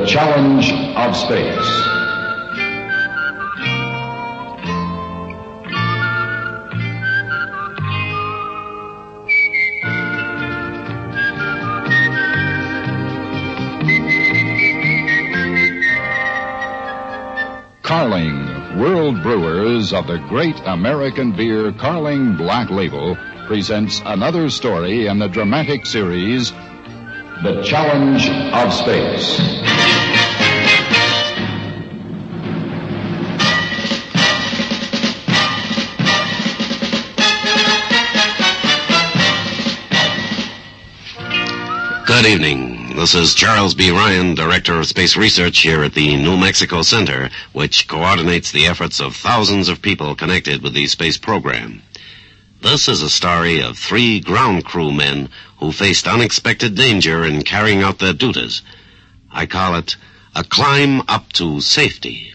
challenge of space. Carling, world brewers of the great American beer Carling Black Label, presents another story in the dramatic series, The Challenge of Space. Good evening. This is Charles B. Ryan, Director of Space Research here at the New Mexico Center, which coordinates the efforts of thousands of people connected with the space program. This is a story of 3 ground crew men who faced unexpected danger in carrying out their duties. I call it A Climb Up to Safety.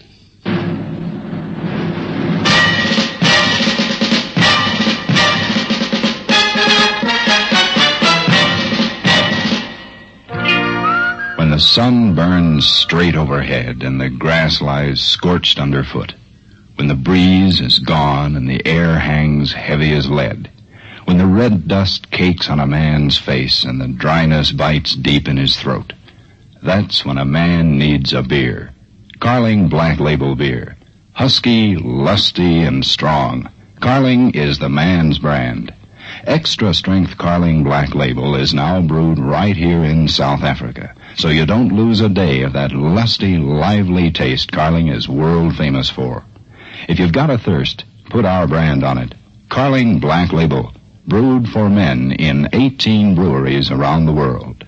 When the sun burns straight overhead and the grass lies scorched underfoot, when the breeze is gone and the air hangs heavy as lead, when the red dust cakes on a man's face and the dryness bites deep in his throat, that's when a man needs a beer. Carling Black Label beer. Husky, lusty, and strong. Carling is the man's brand. Extra strength Carling Black Label is now brewed right here in South Africa, so you don't lose a day of that lusty, lively taste Carling is world famous for. If you've got a thirst, put our brand on it. Carling Black Label, brewed for men in 18 breweries around the world.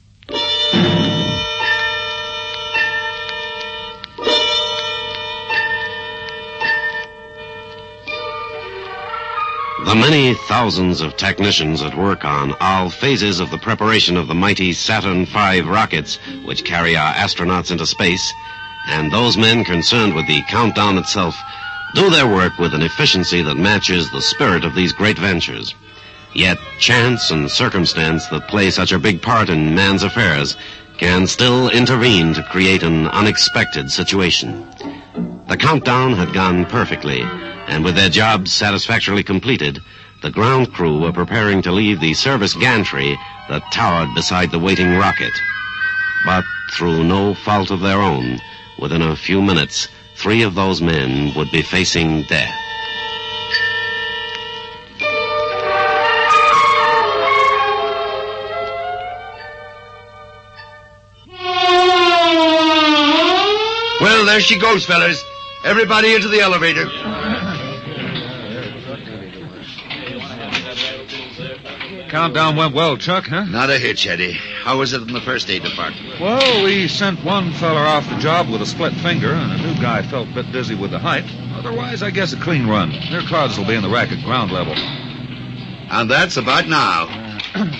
The many thousands of technicians at work on all phases of the preparation of the mighty Saturn V rockets, which carry our astronauts into space, and those men concerned with the countdown itself, do their work with an efficiency that matches the spirit of these great ventures. Yet chance and circumstance that play such a big part in man's affairs can still intervene to create an unexpected situation. The countdown had gone perfectly, and with their jobs satisfactorily completed, the ground crew were preparing to leave the service gantry that towered beside the waiting rocket. But through no fault of their own, within a few minutes, 3 of those men would be facing death. Well, there she goes, fellas. Everybody into the elevator. Countdown went well, Chuck, huh? Not a hitch, Eddie. How was it in the first aid department? Well, we sent one feller off the job with a split finger, and a new guy felt a bit dizzy with the height. Otherwise, I guess a clean run. Their cards will be in the rack at ground level. And that's about now.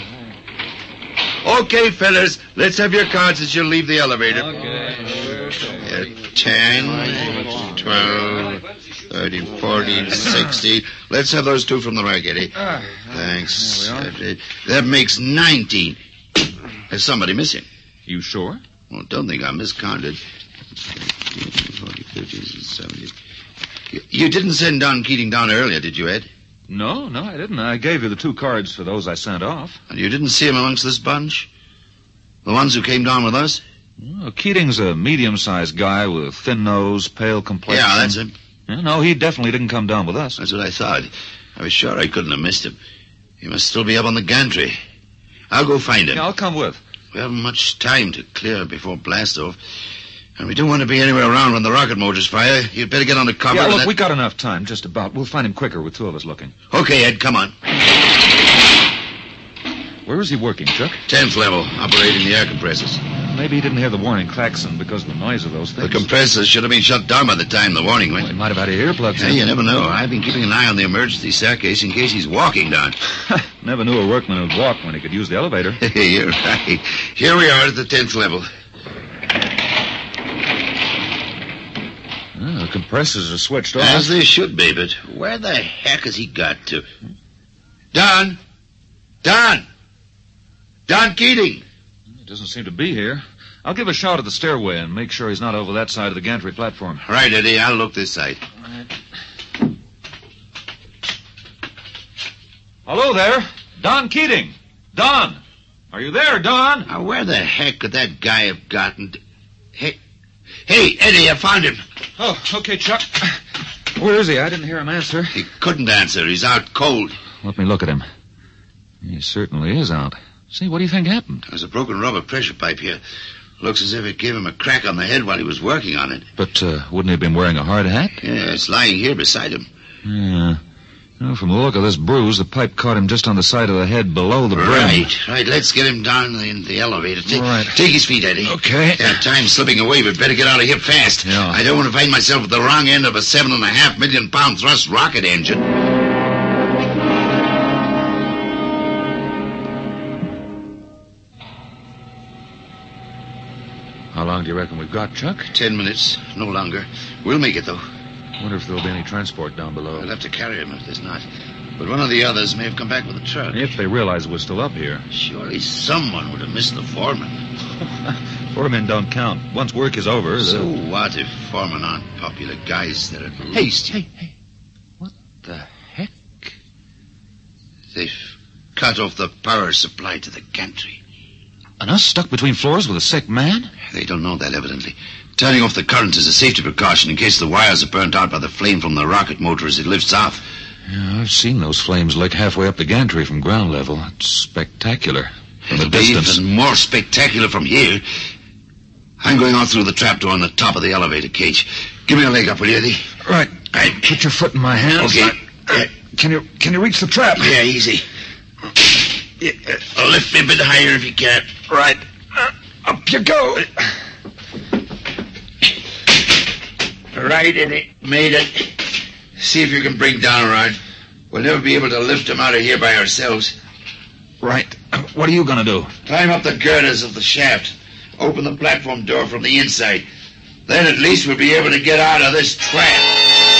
Okay, fellas, let's have your cards as you leave the elevator. Okay. 10, 12, 30, 40, 60. Let's have those 2 from the rack, Eddie. Thanks. That makes 19. There's somebody missing. You sure? Well, don't think I miscounted. 40, 50, 70. You didn't send Don Keating down earlier, did you, Ed? No, I didn't. I gave you the 2 cards for those I sent off. And you didn't see him amongst this bunch? The ones who came down with us? Well, Keating's a medium-sized guy with a thin nose, pale complexion. Yeah, that's him. No, he definitely didn't come down with us. That's what I thought. I was sure I couldn't have missed him. He must still be up on the gantry. I'll go find him. Yeah, I'll come with. We haven't much time to clear before blast-off. And we don't want to be anywhere around when the rocket motors fire. You'd better get under cover. Yeah, look, we got enough time, just about. We'll find him quicker with 2 of us looking. Okay, Ed, come on. Where is he working, Chuck? 10th level, operating the air compressors. Maybe he didn't hear the warning klaxon because of the noise of those things. The compressors should have been shut down by the time the warning went. Well, he might have had earplugs Yeah, in. you never know. I've been keeping an eye on the emergency staircase in case he's walking down. Never knew a workman would walk when he could use the elevator. You're right. Here we are at the 10th level. The compressors are switched off. As they should be, but where the heck has he got to? Don! Don Keating! He doesn't seem to be here. I'll give a shout at the stairway and make sure he's not over that side of the gantry platform. Right, Eddie. I'll look this side. Hello there. Don Keating. Don. Are you there, Don? Now, where the heck could that guy have gotten... Hey, Eddie, I found him. Oh, okay, Chuck. Where is he? I didn't hear him answer. He couldn't answer. He's out cold. Let me look at him. He certainly is out. Say, what do you think happened? There's a broken rubber pressure pipe here. Looks as if it gave him a crack on the head while he was working on it. But wouldn't he have been wearing a hard hat? Yeah, it's lying here beside him. Yeah. Well, from the look of this bruise, the pipe caught him just on the side of the head below the brim. Right. Let's get him down in the elevator. Right. Take his feet, Eddie. Okay. Yeah, time's slipping away. We'd better get out of here fast. Yeah. I don't want to find myself at the wrong end of a 7.5 million pound thrust rocket engine. How long do you reckon we've got, Chuck? 10 minutes, no longer. We'll make it, though. Wonder if there'll be any transport down below. We'll have to carry him if there's not. But one of the others may have come back with a truck. If they realize we're still up here. Surely someone would have missed the foreman. Foremen don't count. Once work is over... So what if foremen aren't popular guys that are... Hey. What the heck? They've cut off the power supply to the gantry. And us stuck between floors with a sick man? They don't know that, evidently. Turning off the current is a safety precaution in case the wires are burnt out by the flame from the rocket motor as it lifts off. Yeah, I've seen those flames lick halfway up the gantry from ground level. It's spectacular. From the It'll be distance. even more spectacular from here. I'm going out through the trapdoor on the top of the elevator cage. Give me a leg up, will you, Eddie? Right. Put your foot in my hands. Okay. Can you reach the trap? Yeah, easy. Lift me a bit higher if you can. Right. Up you go. Right, Eddie. Made it. See if you can bring down a rod. We'll never be able to lift him out of here by ourselves. Right. What are you going to do? Climb up the girders of the shaft. Open the platform door from the inside. Then at least we'll be able to get out of this trap.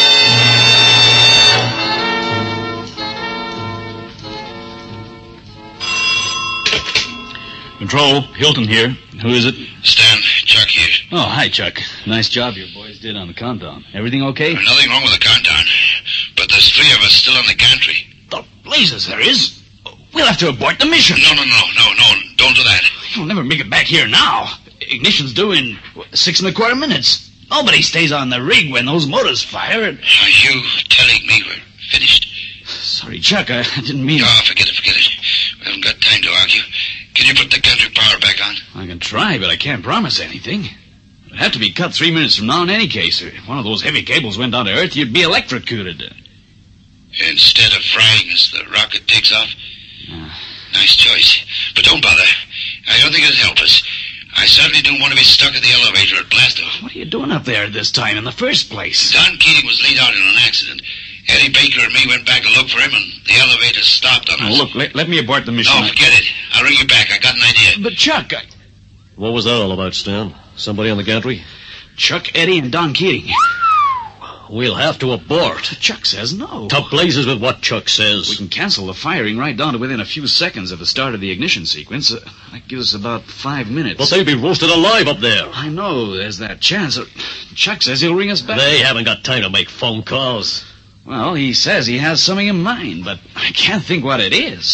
Control, Hilton here. Who is it? Stan, Chuck here. Oh, hi, Chuck. Nice job your boys did on the countdown. Everything okay? There's nothing wrong with the countdown. But there's 3 of us still on the gantry. The blazes there is. We'll have to abort the mission. No. Don't do that. You'll never make it back here now. Ignition's due in 6.25 minutes. Nobody stays on the rig when those motors fire. Are you telling me we're finished? Sorry, Chuck. I didn't mean... Oh, forget it. We haven't got time to argue. Can you put the gantry power back on? I can try, but I can't promise anything. It'd have to be cut 3 minutes from now in any case. If one of those heavy cables went down to Earth, you'd be electrocuted. Instead of frying as the rocket takes off? Nice choice. But don't bother. I don't think it'll help us. I certainly don't want to be stuck in the elevator at Blastoff. What are you doing up there at this time in the first place? Don Keating was laid out in an accident. Eddie Baker and me went back to look for him, and the elevator stopped on us. Oh, look, let me abort the mission. No, forget it. I'll ring you back. I got an idea. But, Chuck, What was that all about, Stan? Somebody on the gantry? Chuck, Eddie, and Don Keating. We'll have to abort. Chuck says no. To blazes with what Chuck says. We can cancel the firing right down to within a few seconds of the start of the ignition sequence. That gives us about 5 minutes. But they'd be roasted alive up there. I know, there's that chance. Chuck says he'll ring us back. They haven't got time to make phone calls. Well, he says he has something in mind, but I can't think what it is.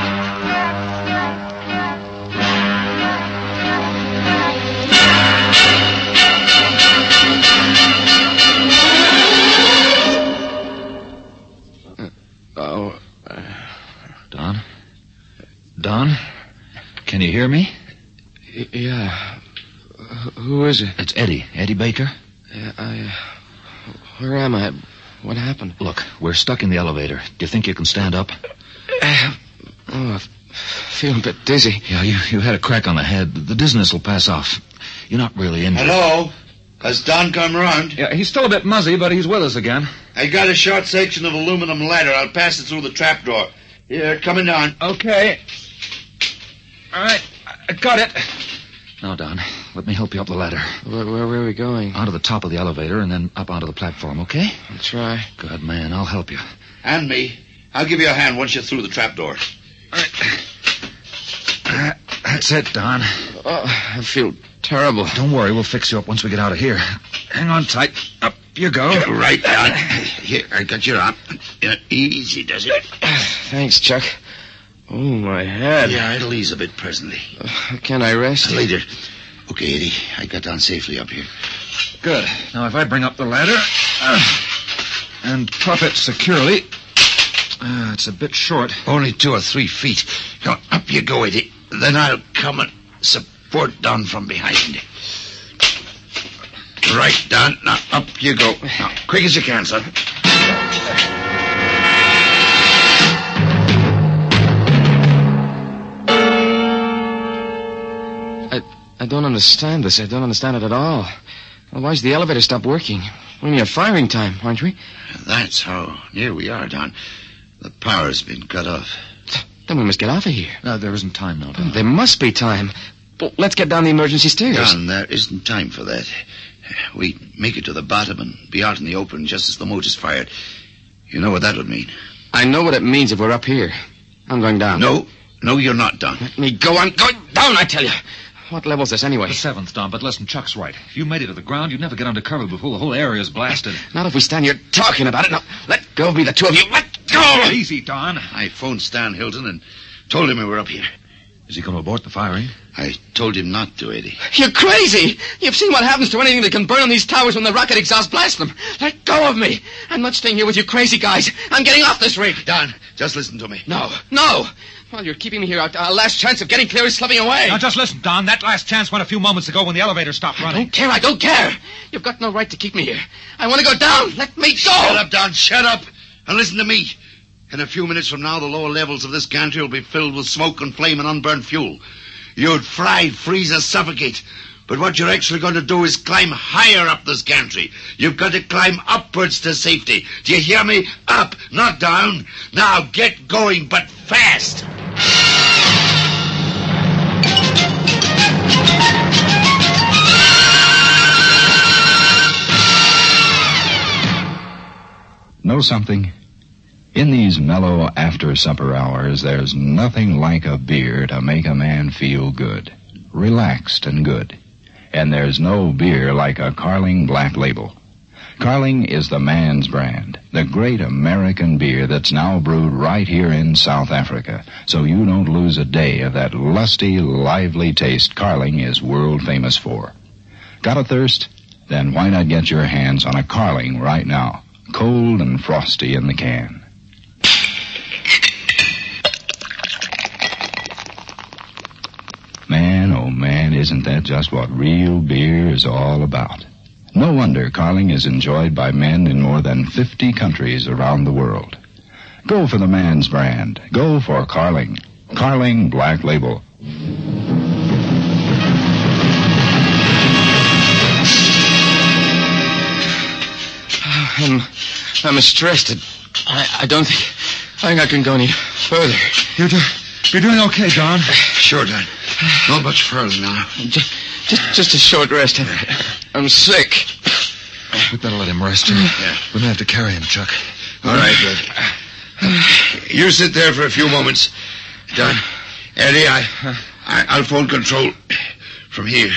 Don? Can you hear me? Yeah. Who is it? It's Eddie Baker. Where am I? What happened? Look, we're stuck in the elevator. Do you think you can stand up? I feel a bit dizzy. Yeah, you had a crack on the head. The dizziness will pass off. You're not really injured. Hello? Has Don come around? Yeah, he's still a bit muzzy, but he's with us again. I got a short section of aluminum ladder. I'll pass it through the trapdoor. Here, coming down. Okay. All right, I got it. Now, Don, let me help you up the ladder. Where are we going? Onto the top of the elevator and then up onto the platform, okay? I'll try. Good man, I'll help you. And me. I'll give you a hand once you're through the trapdoor. All right. That's it, Don. Oh, I feel terrible. Don't worry, we'll fix you up once we get out of here. Hang on tight. Up you go. Right, Don. Here, I got your arm. Easy, does it? Thanks, Chuck. Oh, my head. Yeah, it'll ease a bit presently. Can I rest? Later. Okay, Eddie, I got down safely up here. Good. Now, if I bring up the ladder and prop it securely, it's a bit short. Only 2 or 3 feet. Now, up you go, Eddie. Then I'll come and support Don from behind. Right, Don. Now, up you go. Now, quick as you can, son. I don't understand this. I don't understand it at all. Well, why's the elevator stop working? We're near firing time, aren't we? That's how near we are, Don. The power's been cut off. Then we must get off of here. No, there isn't time now, Don. There must be time. Well, let's get down the emergency stairs. Don, there isn't time for that. We make it to the bottom and be out in the open just as the motor's fired. You know what that would mean? I know what it means if we're up here. I'm going down. No, you're not, Don. Let me go. I'm going down, I tell you. What level's this anyway? The 7th, Don, but listen, Chuck's right. If you made it to the ground, you'd never get under cover before the whole area's blasted. Not if we stand here talking about it. Now, let go of me, the two of you. Let go! Easy, Don. I phoned Stan Hilton and told him we were up here. Is he going to abort the firing? I told him not to, Eddie. You're crazy! You've seen what happens to anything that can burn on these towers when the rocket exhaust blasts them. Let go of me. I'm not staying here with you crazy guys. I'm getting off this rig. Don, just listen to me. No. Well, you're keeping me here. Our last chance of getting clear is slipping away. Now, just listen, Don. That last chance went a few moments ago when the elevator stopped running. I don't care. You've got no right to keep me here. I want to go down. Let me go. Shut up, Don. Shut up. And listen to me. In a few minutes from now, the lower levels of this gantry will be filled with smoke and flame and unburned fuel. You'd fry, freeze, or suffocate. But what you're actually going to do is climb higher up this gantry. You've got to climb upwards to safety. Do you hear me? Up, not down. Now get going, but fast. Know something? In these mellow after-supper hours, there's nothing like a beer to make a man feel good, relaxed and good. And there's no beer like a Carling Black Label. Carling is the man's brand, the great American beer that's now brewed right here in South Africa, so you don't lose a day of that lusty, lively taste Carling is world famous for. Got a thirst? Then why not get your hands on a Carling right now, cold and frosty in the can. Man, oh man, isn't that just what real beer is all about? No wonder Carling is enjoyed by men in more than 50 countries around the world. Go for the man's brand. Go for Carling. Carling Black Label. I'm stressed. I think I can go any further. You're doing okay, Don. Sure, Don. Not much further now. Just a short rest. I'm sick. We better let him rest. Yeah. We may have to carry him, Chuck. All right, good. You sit there for a few moments. Don, Eddie, I'll phone control from here.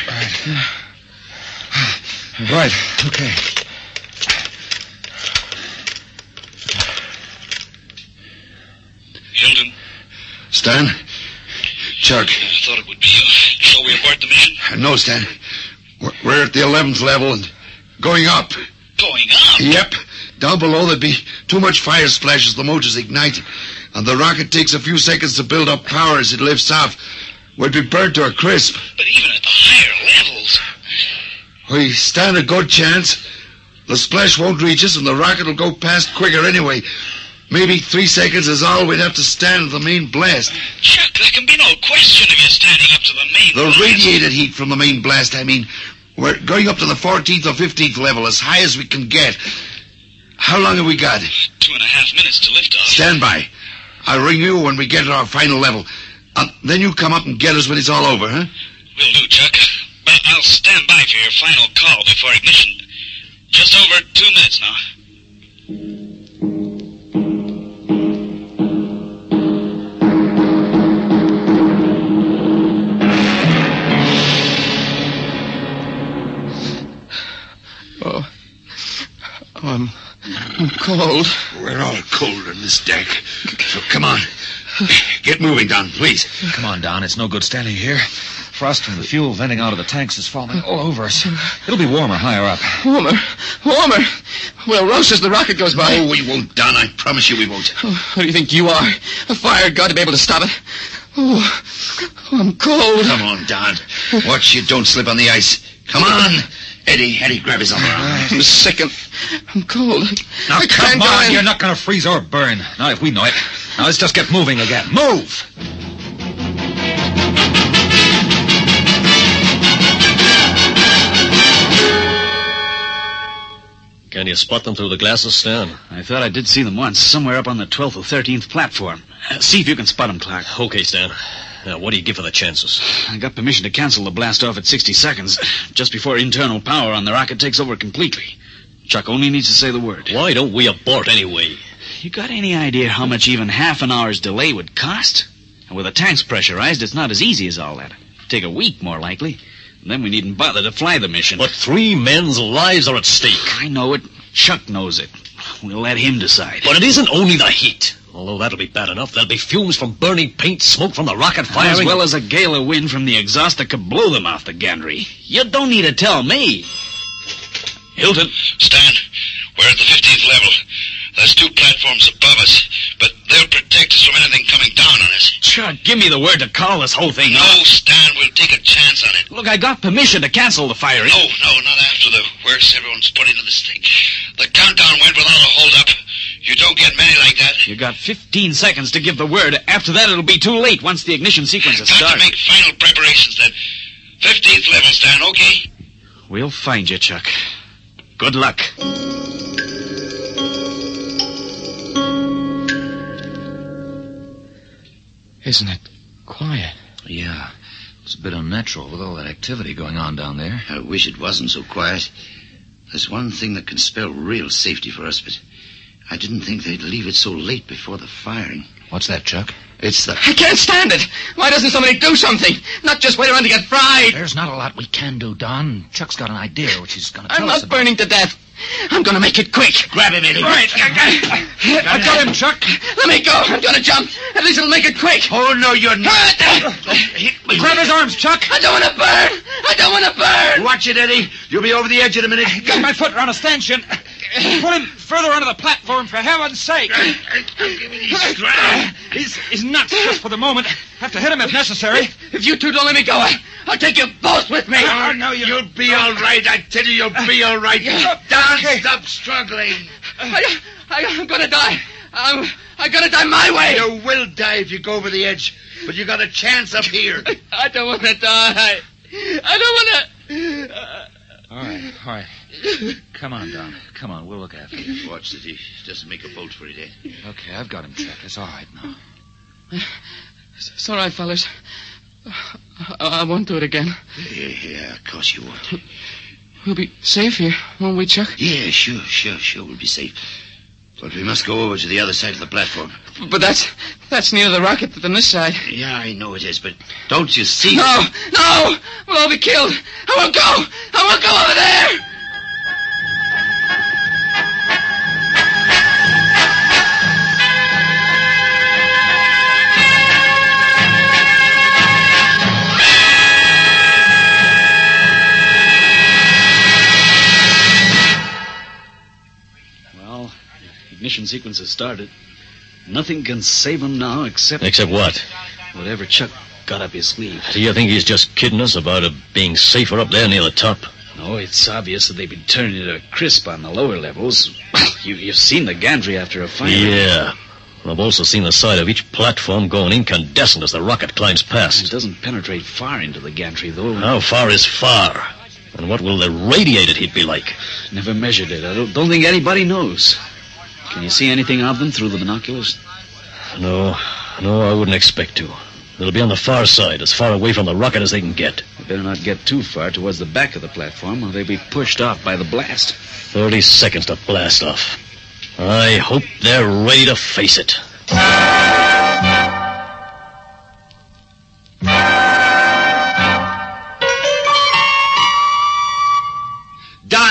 Right. Okay. Hilton. Stan? Chuck? I thought it would be you. Shall we abort the mission? No, Stan. We're at the 11th level and going up. Going up? Yep. Down below there'd be too much fire splash as the motors ignite. And the rocket takes a few seconds to build up power as it lifts off. We'd be burnt to a crisp. But even at the higher levels... We stand a good chance. The splash won't reach us and the rocket will go past quicker anyway. Maybe 3 seconds is all we'd have to stand at the main blast. Chuck, there can be no question of you standing up to the main The blast. radiated heat from the main blast, I mean. We're going up to the 14th or 15th level, as high as we can get. How long have we got? 2.5 minutes to lift off. Stand by. I'll ring you when we get to our final level. Then you come up and get us when it's all over, huh? Will do, Chuck. But I'll stand by for your final call before ignition. Just over 2 minutes now. Oh, I'm cold. We're all cold on this deck. So come on. Get moving, Don, please. Come on, Don. It's no good standing here. Frost from the fuel venting out of the tanks is falling all over us. It'll be warmer higher up. Warmer. We'll roast as the rocket goes by. No, we won't, Don. I promise you we won't. Oh, who do you think you are? A fire god to be able to stop it? Oh, I'm cold. Come on, Don. Watch you don't slip on the ice. Come on. Eddie, grab his arm. I'm sick and I'm cold. Now, I come can't go on. in. You're not going to freeze or burn. Not if we know it. Now, let's just get moving again. Move! Can you spot them through the glasses, Stan? I thought I did see them once, somewhere up on the 12th or 13th platform. See if you can spot them, Clark. Okay, Stan. Now, what do you give for the chances? I got permission to cancel the blast off at 60 seconds, just before internal power on the rocket takes over completely. Chuck only needs to say the word. Why don't we abort anyway? You got any idea how much even half an hour's delay would cost? And with the tanks pressurized, it's not as easy as all that. It'd take a week, more likely. And then we needn't bother to fly the mission. But 3 men's lives are at stake. I know it. Chuck knows it. We'll let him decide. But it isn't only the heat. Although that'll be bad enough, there'll be fumes from burning paint, smoke from the rocket firing. As well as a gale of wind from the exhaust that could blow them off the gantry. You don't need to tell me. Hilton. Stan, we're at the 15th level. There's 2 platforms above us, but they'll protect us from anything coming down on us. Chuck, give me the word to call this whole thing No, off. Stan, we'll take a chance on it. Look, I got permission to cancel the firing. No, not after the works everyone's put into this thing. The countdown went without a hold-up. You don't get many like that. You got 15 seconds to give the word. After that, it'll be too late once the ignition sequence is Got to started. make final preparations then. 15th level, Stan, okay? We'll find you, Chuck. Good luck. Isn't it quiet? Yeah. It's a bit unnatural with all that activity going on down there. I wish it wasn't so quiet. There's one thing that can spell real safety for us, but I didn't think they'd leave it so late before the firing. What's that, Chuck? It's the... I can't stand it. Why doesn't somebody do something? Not just wait around to get fried. There's not a lot we can do, Don. Chuck's got an idea which he's going to I'm tell us not about. burning to death. I'm going to make it quick. Grab him, Eddie. Right. I got him, Chuck. Let me go. I'm going to jump. At least it'll make it quick. Oh, no, you're not. Grab his arms, Chuck. I don't want to burn. I don't want to burn. Watch it, Eddie. You'll be over the edge in a minute. Got my foot around a stanchion. Pull him further onto the platform, for heaven's sake. He's nuts just for the moment. Have to hit him if necessary. If you two don't let me go, I'll take you both with me. Oh, no, you'll be all right. I tell you, you'll be all right. Don, stop struggling. I'm going to die. I'm going to die my way. You will die if you go over the edge, but you got a chance up here. I don't want to die. I don't want to... All right. Come on, Don. Come on, we'll look after you. Watch that he doesn't make a bolt for it, eh? Okay, I've got him, Chuck. It's all right now. It's all right, fellas. I won't do it again. Yeah, of course you won't. We'll be safe here, won't we, Chuck? Yeah, sure, we'll be safe. But we must go over to the other side of the platform. But that's nearer the rocket than this side. Yeah, I know it is, but don't you see... No! We'll all be killed. I won't go over there! Well, ignition sequence has started. Nothing can save him now except... Except what? Whatever Chuck got up his sleeve. Do you think he's just kidding us about it being safer up there near the top? No, it's obvious that they've been turning it a crisp on the lower levels. You've seen the gantry after a fire. Yeah. I've also seen the side of each platform going incandescent as the rocket climbs It past. doesn't penetrate far into the gantry, though. How far is far? And what will the radiated heat be like? Never measured it. I don't think anybody knows. Can you see anything of them through the binoculars? No, I wouldn't expect to. They'll be on the far side, as far away from the rocket as they can get. They better not get too far towards the back of the platform, or they'll be pushed off by the blast. 30 seconds to blast off. I hope they're ready to face it. Don,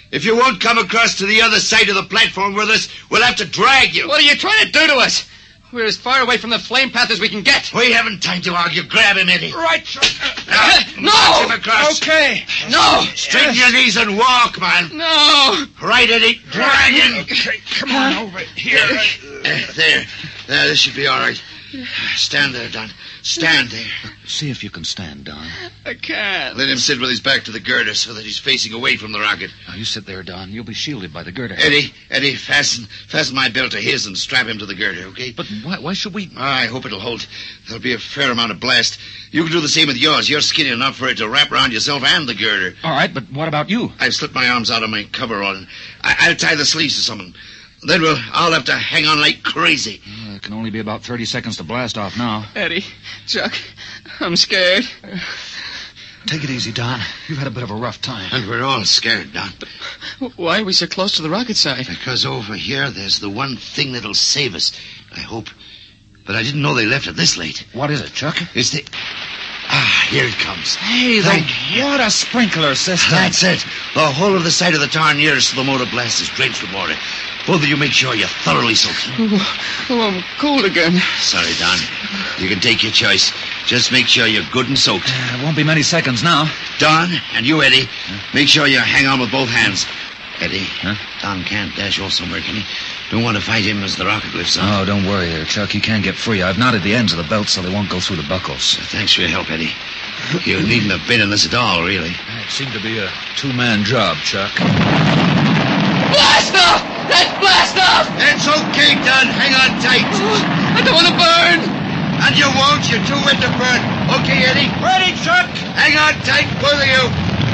If you won't come across to the other side of the platform with us, we'll have to drag you. What are you trying to do to us? We're as far away from the flame path as we can get. We haven't time to argue. Grab him, Eddie. Right. No! March him across. Okay. No! Straighten your knees and walk, man. No! Right, Eddie. Drag him. Okay, come on over here. There. This should be all right. Stand there, Don. Stand there. See if you can stand, Don. I can't. Let him sit with his back to the girder so that he's facing away from the rocket. Now, you sit there, Don. You'll be shielded by the girder. Eddie, fasten my belt to his and strap him to the girder, okay? But why should we... I hope it'll hold. There'll be a fair amount of blast. You can do the same with yours. You're skinny enough for it to wrap around yourself and the girder. All right, but what about you? I've slipped my arms out of my coverall, and I'll tie the sleeves to something. Then I'll have to hang on like crazy. It can only be about 30 seconds to blast off now. Eddie, Chuck, I'm scared. Take it easy, Don. You've had a bit of a rough time. And we're all scared, Don. Why are we so close to the rocket side? Because over here, there's the one thing that'll save us, I hope. But I didn't know they left it this late. What is it, Chuck? It's the... here it comes. Hey, the water sprinkler system. That's it. The whole of the side of the tower nearest to the motor blast is drenched with water. Both of you make sure you're thoroughly soaked. Oh, I'm cold again. Sorry, Don. You can take your choice. Just make sure you're good and soaked. It won't be many seconds now. Don, and you, Eddie, make sure you hang on with both hands. Eddie, Don can't dash off somewhere, can he? Don't want to fight him as the rocket lifts on. Oh, don't worry there, Chuck. He can't get free. I've knotted the ends of the belt so they won't go through the buckles. Thanks for your help, Eddie. You needn't have been in this at all, really. It seemed to be a two-man job, Chuck. Blast off! Let's blast off! It's okay, Don. Hang on tight. I don't want to burn. And you won't. You're too wet to burn. Okay, Eddie? Ready, Chuck! Hang on tight, both of you.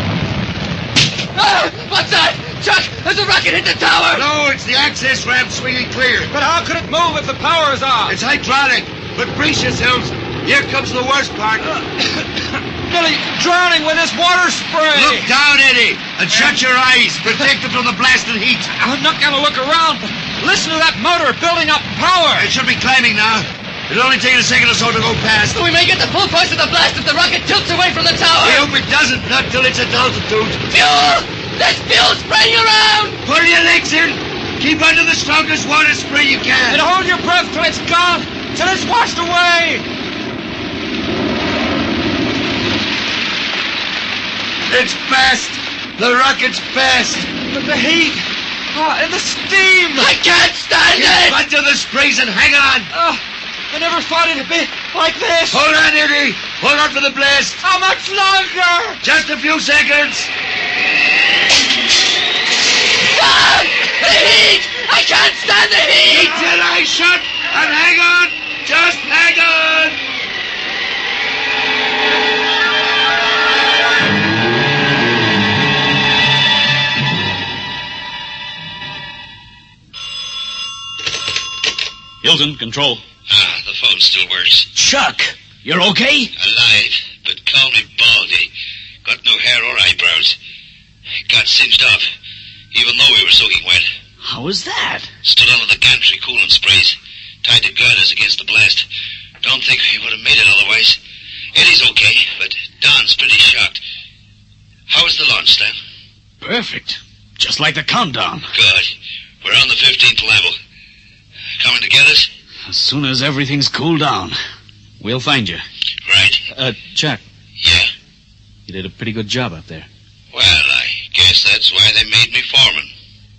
What's that? Chuck, has a rocket hit the tower? No, it's the access ramp swinging clear. But how could it move if the power is off? It's hydraulic. But brace yourselves. Here comes the worst part. Nearly drowning with this water spray. Look down, Eddie, and shut your eyes. Protect them from the blasting heat. I'm not going to look around, but listen to that motor building up power. It should be climbing now. It'll only take a second or so to go past. We may get the full force of the blast if the rocket tilts away from the tower. I hope it doesn't, not till it's at altitude. Fuel! There's fuel spraying around! Pull your legs in. Keep under the strongest water spray you can. And hold your breath till it's gone, till it's washed away. It's fast. The rocket's fast. But the heat and the steam. I can't stand it! Get under the sprays and hang on. I never thought it'd be like this. Hold on, Eddie. Hold on for the blast. How much longer? Just a few seconds. The heat! I can't stand the heat! Until I shut and hang on. Just hang on. Hilton, control. The phone still works. Chuck, you're okay? Alive, but call me baldy. Got no hair or eyebrows. Got singed off, even though we were soaking wet. How is that? Stood under the gantry coolant sprays. Tied the girders against the blast. Don't think we would have made it otherwise. Eddie's okay, but Don's pretty shocked. How was the launch, Stan? Perfect. Just like the countdown. Good. We're on the 15th level. Coming to get us? As soon as everything's cooled down, we'll find you. Right. Chuck. Yeah? You did a pretty good job up there. Well, I guess that's why they made me foreman.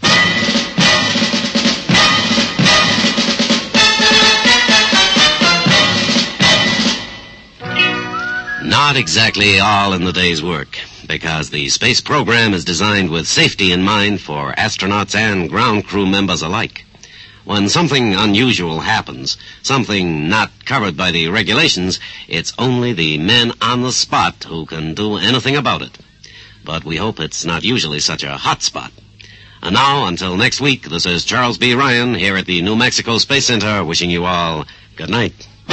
Not exactly all in the day's work, because the space program is designed with safety in mind for astronauts and ground crew members alike. When something unusual happens, something not covered by the regulations, it's only the men on the spot who can do anything about it. But we hope it's not usually such a hot spot. And now, until next week, this is Charles B. Ryan here at the New Mexico Space Center, wishing you all good night.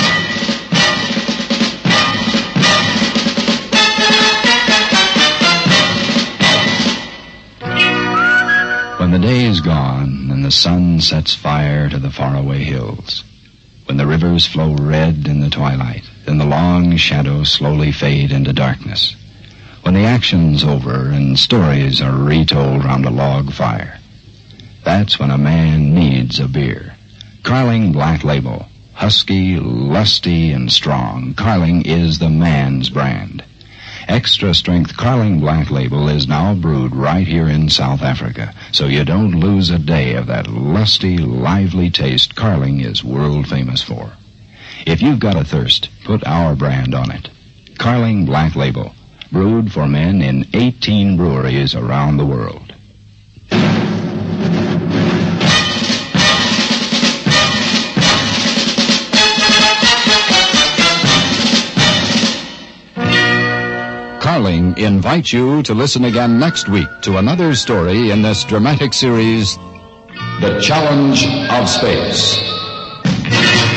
When the day is gone and the sun sets fire to the faraway hills, when the rivers flow red in the twilight and the long shadows slowly fade into darkness, when the action's over and stories are retold round a log fire. That's when a man needs a beer. Carling Black Label. Husky, lusty, and strong, Carling is the man's brand. Extra strength Carling Black Label is now brewed right here in South Africa, so you don't lose a day of that lusty, lively taste Carling is world famous for. If you've got a thirst, put our brand on it. Carling Black Label, brewed for men in 18 breweries around the world. Carling invites you to listen again next week to another story in this dramatic series, The Challenge of Space.